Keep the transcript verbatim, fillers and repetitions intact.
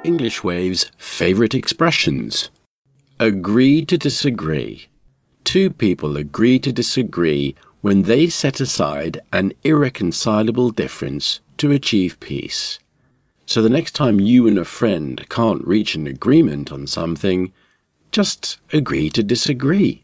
English Wave's favourite expressions. Agree to disagree. Two people agree to disagree when they set aside an irreconcilable difference to achieve peace. So the next time you and a friend can't reach an agreement on something, just agree to disagree.